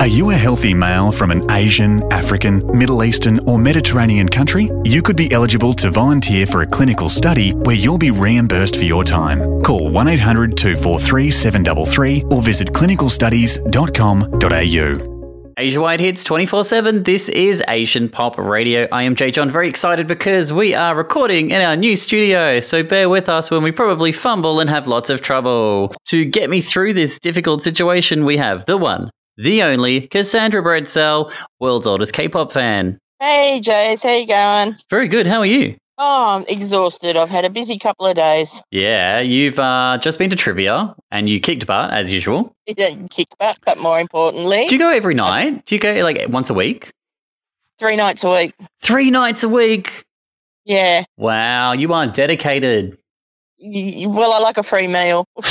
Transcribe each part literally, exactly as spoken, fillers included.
Are you a healthy male from an Asian, African, Middle Eastern or Mediterranean country? You could be eligible to volunteer for a clinical study where you'll be reimbursed for your time. Call one eight hundred two four three seven three three or visit clinical studies dot com dot a u. Asia-wide hits twenty-four seven. This is Asian Pop Radio. I am Jay John, very excited because we are recording in our new studio, so bear with us when we probably fumble and have lots of trouble. To get me through this difficult situation, we have the one, the only, Cassandra Bredsell, world's oldest K-pop fan. Hey, Jace, how you going? Very good. How are you? Oh, I'm exhausted. I've had a busy couple of days. Yeah, you've uh, just been to trivia and you kicked butt, as usual. Didn't kick butt, but more importantly... Do you go every night? Do you go, like, once a week? Three nights a week. Three nights a week? Yeah. Wow, you are dedicated. You, well, I like a free meal. Oh,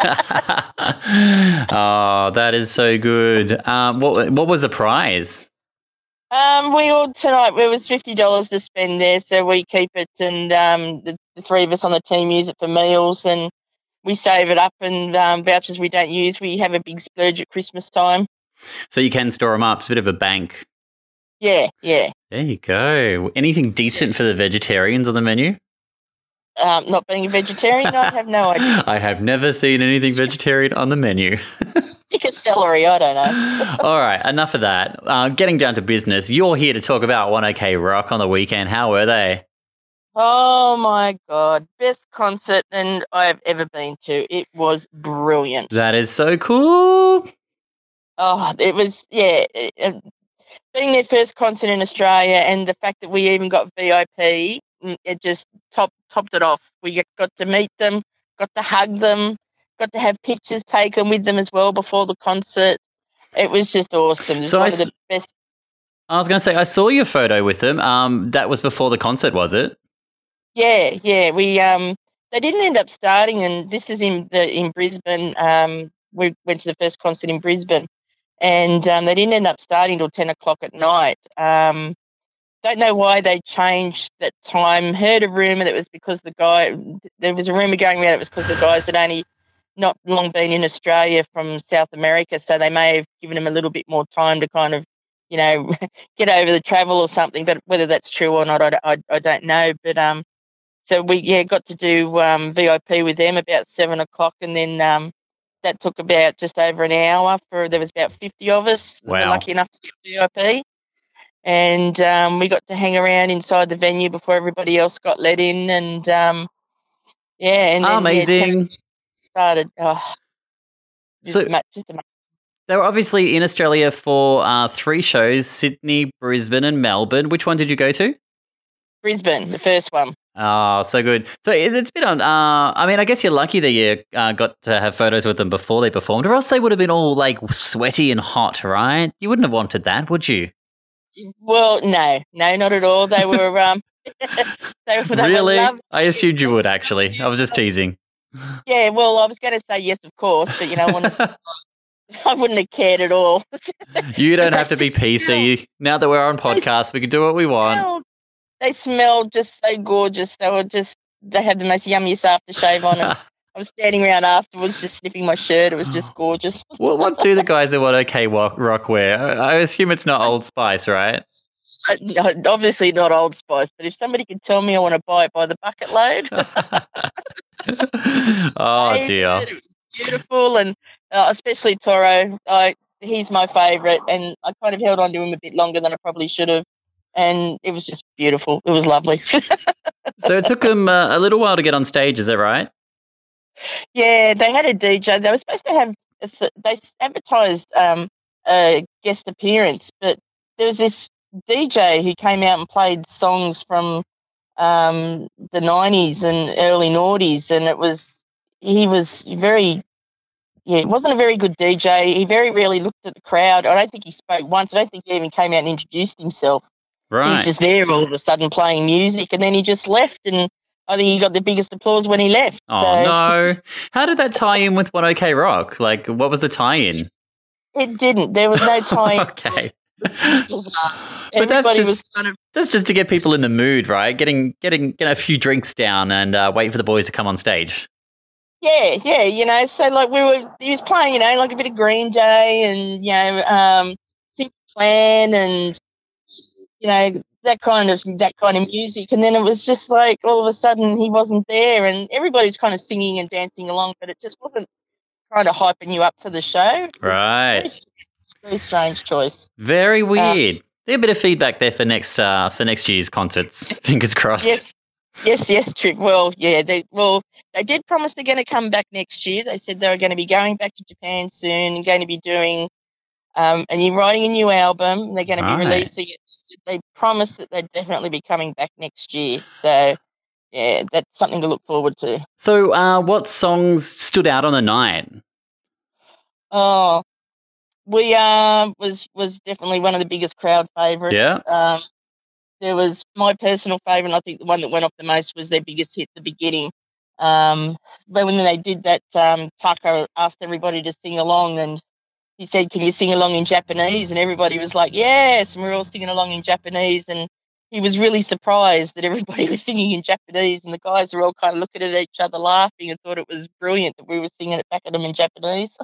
that is so good. Um, what what was the prize? Um, we all tonight it was fifty dollars to spend there, so we keep it, and um, the, the three of us on the team use it for meals, and we save it up, and um, vouchers we don't use, we have a big splurge at Christmas time. So you can store them up. It's a bit of a bank. Yeah, yeah. There you go. Anything decent for the vegetarians on the menu? Um, not being a vegetarian, I have no idea. I have never seen anything vegetarian on the menu. Stick of celery, I don't know. All right, enough of that. Uh, getting down to business, you're here to talk about one OK Rock on the weekend. How were they? Oh, my God. Best concert and I've ever been to. It was brilliant. That is so cool. Oh, it was, yeah. It, being their first concert in Australia and the fact that we even got V I P, it just top, topped it off. We got to meet them, got to hug them, got to have pictures taken with them as well before the concert. It was just awesome. It was so one I, of the best. I was going to say, I saw your photo with them. Um, that was before the concert, was it? Yeah, yeah. We um, they didn't end up starting, and this is in the in Brisbane. Um, we went to the first concert in Brisbane, and um, they didn't end up starting till ten o'clock at night. Um, don't know why they changed that time. Heard a rumor that it was because the guy. There was a rumor going around it was because the guys had only not long been in Australia from South America, so they may have given them a little bit more time to kind of, you know, get over the travel or something. But whether that's true or not, I, I, I don't know. But um. So we yeah got to do um, V I P with them about seven o'clock, and then um, that took about just over an hour. For there was about fifty of us. Wow. We were lucky enough to get V I P, and um, we got to hang around inside the venue before everybody else got let in, and um, yeah, and then, amazing. Yeah, started. Oh, just so much, just amazing. They were obviously in Australia for uh, three shows: Sydney, Brisbane, and Melbourne. Which one did you go to? Brisbane, the first one. Oh, so good. So it's, it's been on. Uh, I mean, I guess you're lucky that you uh, got to have photos with them before they performed, or else they would have been all like sweaty and hot, right? You wouldn't have wanted that, would you? Well, no, no, not at all. They were. Um, they, they really? Were I assumed you would. Actually, I was just teasing. Yeah, well, I was going to say yes, of course, but you know, I wouldn't, I wouldn't have cared at all. You don't have to be P C. Smell. Now that we're on podcast, we can do what we want. Smell. They smelled just so gorgeous. They were just, they had the most yummiest aftershave on. And I was standing around afterwards just sniffing my shirt. It was just gorgeous. Well, what do the guys at One OK Rock wear? I assume it's not Old Spice, right? Uh, obviously not Old Spice, but if somebody could tell me I want to buy it by the bucket load. Oh, dear. It was beautiful, and uh, especially Toro. I, he's my favourite, and I kind of held on to him a bit longer than I probably should have. And it was just beautiful. It was lovely. So it took them uh, a little while to get on stage, is that right? Yeah, they had a D J. They were supposed to have, a, they advertised um, a guest appearance, but there was this D J who came out and played songs from um, the nineties and early noughties, and it was, he was very, yeah, it wasn't a very good D J. He very rarely looked at the crowd. I don't think he spoke once. I don't think he even came out and introduced himself. Right. He was just there all of a sudden playing music, and then he just left, and I think he got the biggest applause when he left. Oh, so. no. How did that tie in with One OK Rock? Like, what was the tie-in? It didn't. There was no tie-in. Okay. But that's just, was kind of... that's just to get people in the mood, right? Getting getting get a few drinks down and uh, wait for the boys to come on stage. Yeah, yeah, you know, so like we were, he was playing, you know, like a bit of Green Day and, you know, um, plan and, you know, that kind of that kind of music. And then it was just like all of a sudden he wasn't there and everybody's kind of singing and dancing along, but it just wasn't kind of hyping you up for the show. Right. Very, very strange choice. Very weird. Um, There's a bit of feedback there for next uh, for next year's concerts. Fingers crossed. Yes, yes, yes. True. Well, yeah. They well, they did promise they're going to come back next year. They said they were going to be going back to Japan soon and going to be doing um, and you're writing a new album. They're going to Right. be releasing it. They promised that they'd definitely be coming back next year. So, yeah, that's something to look forward to. So, uh, what songs stood out on the night? Oh, we uh, was was definitely one of the biggest crowd favourites. Yeah. Um, there was my personal favourite, and I think the one that went off the most was their biggest hit, The Beginning. Um, but when they did that, um, Tucker asked everybody to sing along, and he said, "Can you sing along in Japanese?" And everybody was like, "Yes!" And we were all singing along in Japanese, and he was really surprised that everybody was singing in Japanese, and the guys were all kind of looking at each other laughing and thought it was brilliant that we were singing it back at them in Japanese.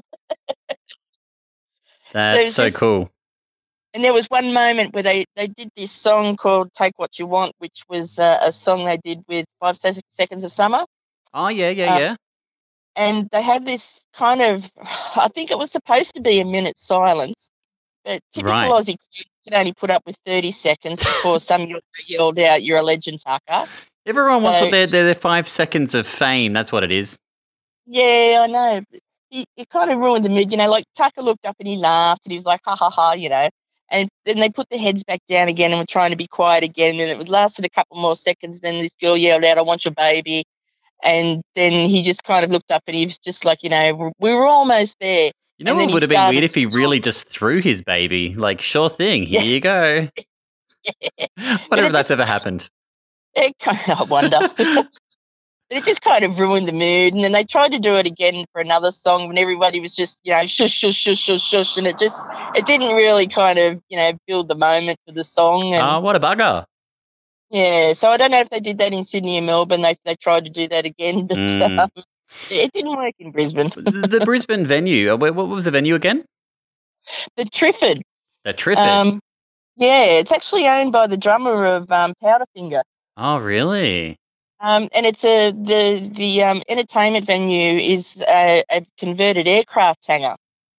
That's so just- cool. And there was one moment where they, they did this song called Take What You Want, which was uh, a song they did with Five Se- Seconds of Summer. Oh, yeah, yeah, Uh, yeah. And they had this kind of, I think it was supposed to be a minute silence, but typical Right. Aussie can only put up with thirty seconds before some Yorker yelled out, "You're a legend, Tucker." Everyone wants so- what their, their their five seconds of fame. That's what it is. Yeah, I know. But He, it kind of ruined the mood, you know, like Tucker looked up and he laughed and he was like, ha ha ha, you know. And then they put their heads back down again and were trying to be quiet again. And it lasted a couple more seconds. Then this girl yelled out, "I want your baby." And then he just kind of looked up and he was just like, you know, we were almost there. You know And then what he would have been started weird if he to really song. just threw his baby? Like, sure thing, here Yeah. you go. Whatever it that's just- ever happened. It kind of, I wonder. But it just kind of ruined the mood. And then they tried to do it again for another song when everybody was just, you know, shush, shush, shush, shush, shush. And it just, it didn't really kind of, you know, build the moment for the song. And Oh, what a bugger. yeah, so I don't know if they did that in Sydney and Melbourne. They they tried to do that again, but Mm. um, it didn't work in Brisbane. the, the Brisbane venue, uh, where- what was the venue again? The Triffid. The Triffid. Um, yeah, it's actually owned by the drummer of um, Powderfinger. oh, really? Um, and it's a the the um, entertainment venue is a, a converted aircraft hangar.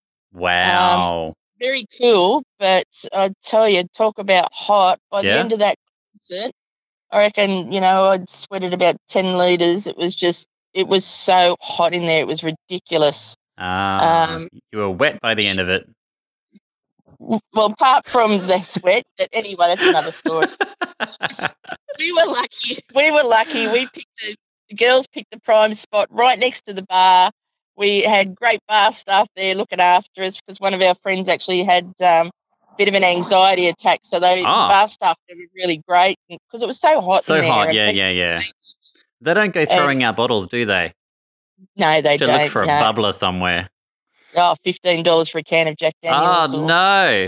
Wow. Very cool, but I tell you, talk about hot. By the Yeah. end of that concert, I reckon, you know, I'd sweated about ten litres. It was just, it was so hot in there. It was ridiculous. Ah, um, you were wet by the end of it. Well, apart from the sweat, but anyway, that's another story. We were lucky. We were lucky. We picked the, the girls picked the prime spot right next to the bar. We had great bar staff there looking after us because one of our friends actually had um, a bit of an anxiety attack. So they, the Ah. bar staff, they were really great because it was so hot so in there. hot, and yeah, people- yeah, yeah. They don't go throwing out bottles, do they? No, they To don't. look for a no. bubbler somewhere. Oh, fifteen dollars for a can of Jack Oh, Daniels. or- no.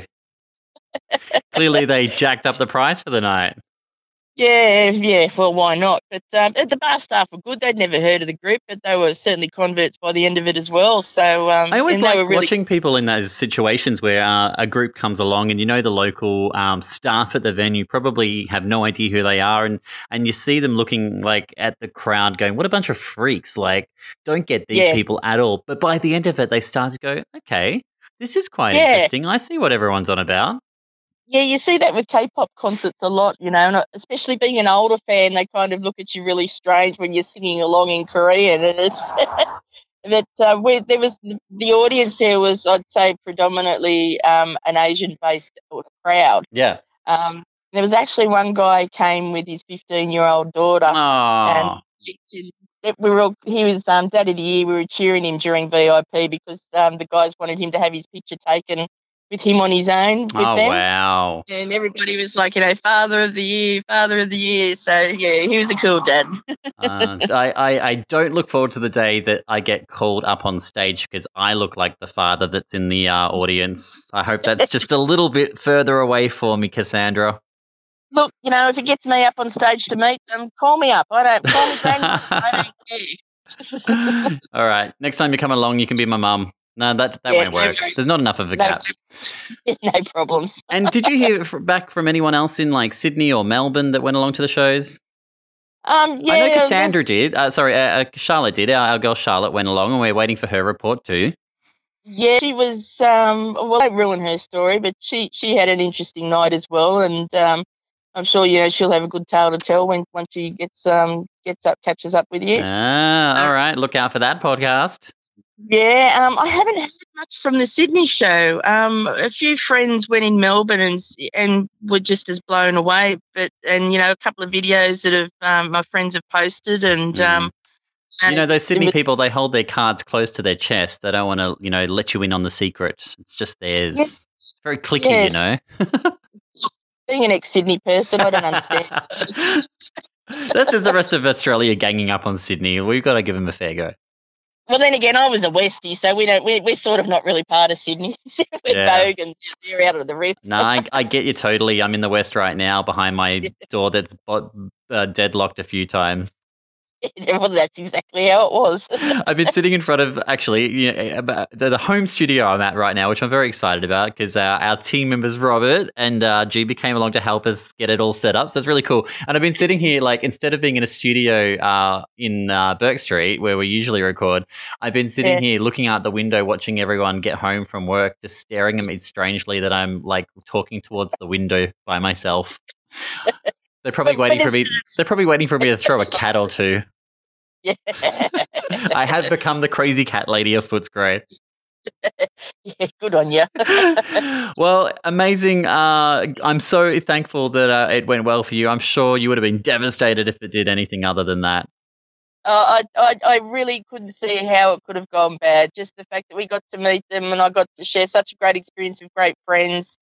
Clearly they jacked up the price for the night. Yeah, yeah. Well, why not? But um, the bar staff were good. They'd never heard of the group, but they were certainly converts by the end of it as well. So um, I always and they like were really watching people in those situations where uh, a group comes along and you know the local um, staff at the venue probably have no idea who they are, and, and you see them looking like at the crowd going, what a bunch of freaks, like don't get these Yeah. people at all. But by the end of it, they start to go, okay, this is quite Yeah. interesting. I see what everyone's on about. Yeah, you see that with K-pop concerts a lot, you know, and especially being an older fan, they kind of look at you really strange when you're singing along in Korean, and it's that uh, we, there was the audience there was, I'd say, predominantly um, an Asian-based crowd. Yeah. Um, there was actually one guy came with his fifteen-year-old daughter. Oh, It- we were all, he was um, Dad of the Year. We were cheering him during V I P because um, the guys wanted him to have his picture taken with him on his own with oh them. wow. And everybody was like, you know, Father of the Year, Father of the Year. So, yeah, he was a cool dad. uh, I, I, I don't look forward to the day that I get called up on stage because I look like the father that's in the uh, audience. I hope that's just a little bit further away for me, Cassandra. Look, you know, if it gets me up on stage to meet them, call me up. I don't, call me granny. I don't care. All right. Next time you come along, you can be my mum. No, that that Yeah, won't work. no- There's not enough of a no- gap. no problems. And did you hear f- back from anyone else in like Sydney or Melbourne that went along to the shows? Um, yeah, I know Cassandra there's- did. Uh, sorry, uh, uh, Charlotte did. Our, our girl Charlotte went along, and we're waiting for her report too. Yeah, she was. Um, well, I ruin her story, but she she had an interesting night as well, and um, I'm sure you know she'll have a good tale to tell when once she gets um gets up catches up with you. Ah, all right. Look out for that podcast. Yeah, um, I haven't heard much from the Sydney show. Um, a few friends went in Melbourne and s- and were just as blown away. But and you know a couple of videos that have um, my friends have posted, and Mm. um, You know, those it Sydney was- people, they hold their cards close to their chest. They don't want to, you know, let you in on the secret. It's just theirs. Yes. It's very cliquey, Yes. you know. Being an ex-Sydney person, I don't understand. That's just the rest of Australia ganging up on Sydney. We've got to give them a fair go. Well, then again, I was a Westie, so we don't. We, we're sort of not really part of Sydney. we're Yeah. bogans. They're out of the rift. No, I, I get you totally. I'm in the West right now behind my door that's bo- uh, deadlocked a few times. Well, that's exactly how it was. I've been sitting in front of actually you know, about the, the home studio I'm at right now, which I'm very excited about because uh, our team members Robert and uh, G B came along to help us get it all set up. So it's really cool. And I've been sitting here like instead of being in a studio uh, in uh, Burke Street where we usually record, I've been sitting Yeah. here looking out the window, watching everyone get home from work, just staring at me strangely that I'm like talking towards the window by myself. They're probably But- but waiting for me. it's- They're probably waiting for me to throw a cat or two. Yeah. I have become the crazy cat lady of Footscray. Yeah, good on you. Well, amazing. Uh, I'm so thankful that uh, it went well for you. I'm sure you would have been devastated if it did anything other than that. Uh, I, I I really couldn't see how it could have gone bad. Just the fact that we got to meet them and I got to share such a great experience with great friends.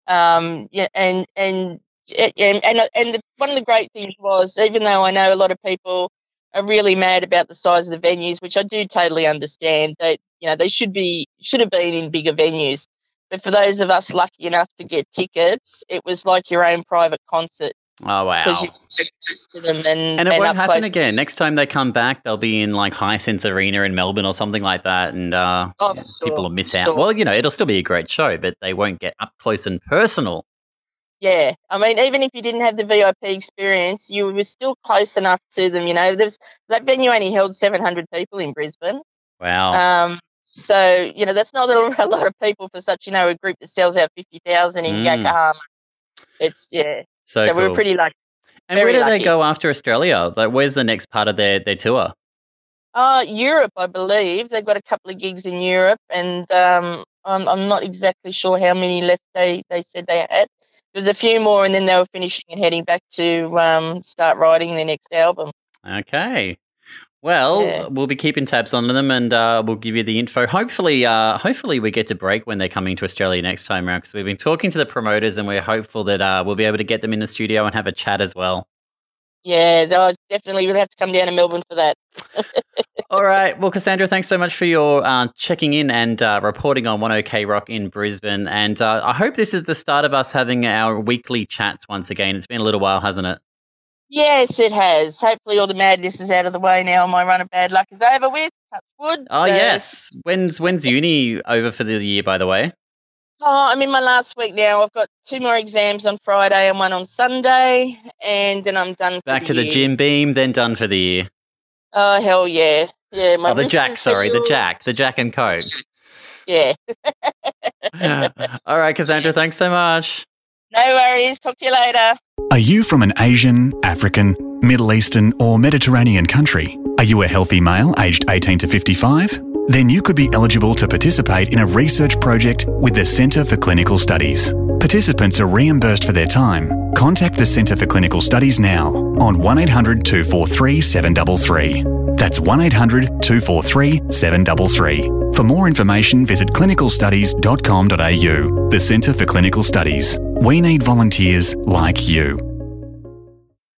Um, yeah, and and and and, and the, one of the great things was, even though I know a lot of people are really mad about the size of the venues, which I do totally understand. They you know they should be should have been in bigger venues. But for those of us lucky enough to get tickets, it was like your own private concert Oh, wow. because you were so close to them and And it won't up happen close. again. Next time they come back, they'll be in like Hisense Arena in Melbourne or something like that, and uh, Oh, for sure, people will miss out. sure. Well, you know, it'll still be a great show, but they won't get up close and personal. Yeah, I mean, even if you didn't have the V I P experience, you were still close enough to them. You know, there's that venue only held seven hundred people in Brisbane. Wow. Um, so you know that's not a lot of people for such you know a group that sells out fifty thousand in Mm. Yokohama. It's yeah. so So, we cool. were pretty lucky. and where very do they lucky. go after Australia? Like, where's the next part of their, their tour? Uh, Europe, I believe they've got a couple of gigs in Europe, and um, I'm I'm not exactly sure how many left they they said they had. There's a few more, and then they were finishing and heading back to um, start writing their next album. Okay. Well, Yeah. we'll be keeping tabs on them, and uh, we'll give you the info. Hopefully, uh, hopefully we get to break when they're coming to Australia next time around, because we've been talking to the promoters, and we're hopeful that uh, we'll be able to get them in the studio and have a chat as well. Yeah, they'll definitely will have to come down to Melbourne for that. All right. Well, Cassandra, thanks so much for your uh, checking in and uh, reporting on one OK Rock in Brisbane. And uh, I hope this is the start of us having our weekly chats once again. It's been a little while, hasn't it? Yes, it has. Hopefully all the madness is out of the way now and my run of bad luck is over with. Touch wood. Oh, So- yes. When's when's uni over for the year, by the way? Oh, I'm in my last week now. I've got two more exams on Friday and one on Sunday, and then I'm done for Back the to the year. gym beam, then done for the year. Oh, hell yeah. Yeah, my Oh, the wrist Jack, is sorry, the healed. Jack, the Jack and Coke. Yeah. All right, Cassandra, thanks so much. No worries. Talk to you later. Are you from an Asian, African, Middle Eastern or Mediterranean country? Are you a healthy male aged eighteen to fifty-five? Then you could be eligible to participate in a research project with the Centre for Clinical Studies. Participants are reimbursed for their time. Contact the Centre for Clinical Studies now on one eight hundred two four three seven three three. That's one eight hundred two four three seven three three. For more information, visit clinical studies dot com dot a u. The Centre for Clinical Studies. We need volunteers like you.